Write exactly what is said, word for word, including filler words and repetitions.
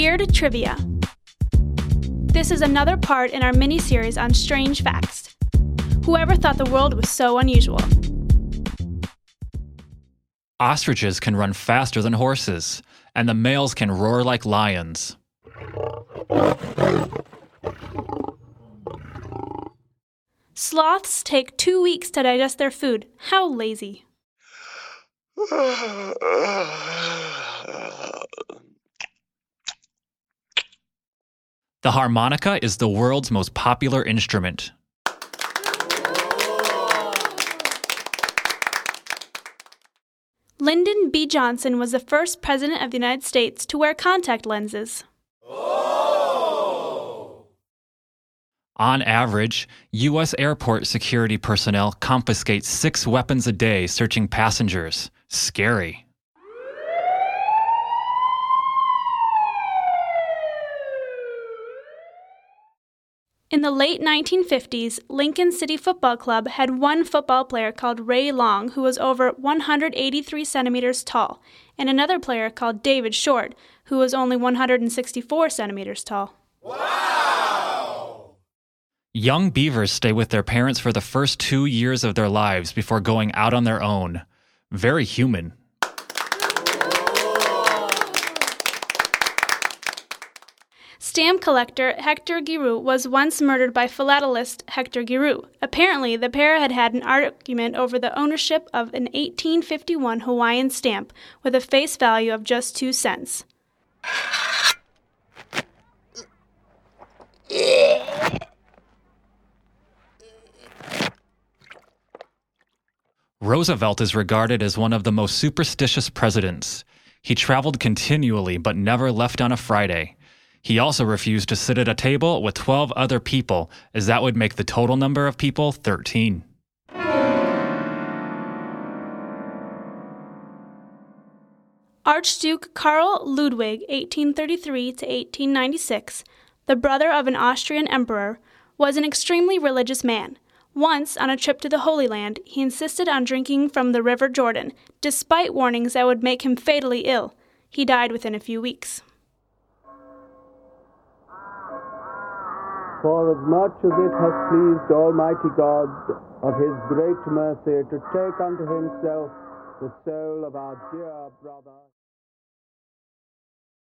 Weird Trivia. This is another part in our mini-series on strange facts. Whoever thought the world was so unusual? Ostriches can run faster than horses, and the males can roar like lions. Sloths take two weeks to digest their food. How lazy. The harmonica is the world's most popular instrument. Lyndon B. Johnson was the first president of the United States to wear contact lenses. On average, U S airport security personnel confiscate six weapons a day searching passengers. Scary. In the late nineteen fifties, Lincoln City Football Club had one football player called Ray Long who was over one hundred eighty-three centimeters tall, and another player called David Short who was only one hundred sixty-four centimeters tall. Wow! Young beavers stay with their parents for the first two years of their lives before going out on their own. Very human. Stamp collector Hector Giroux was once murdered by philatelist Hector Giroux. Apparently, the pair had had an argument over the ownership of an eighteen fifty-one Hawaiian stamp with a face value of just two cents. Roosevelt is regarded as one of the most superstitious presidents. He traveled continually but never left on a Friday. He also refused to sit at a table with twelve other people, as that would make the total number of people thirteen. Archduke Karl Ludwig, eighteen thirty-three to eighteen ninety-six, the brother of an Austrian emperor, was an extremely religious man. Once, on a trip to the Holy Land, he insisted on drinking from the River Jordan, despite warnings that would make him fatally ill. He died within a few weeks. For as much as it has pleased Almighty God of his great mercy to take unto himself the soul of our dear brother.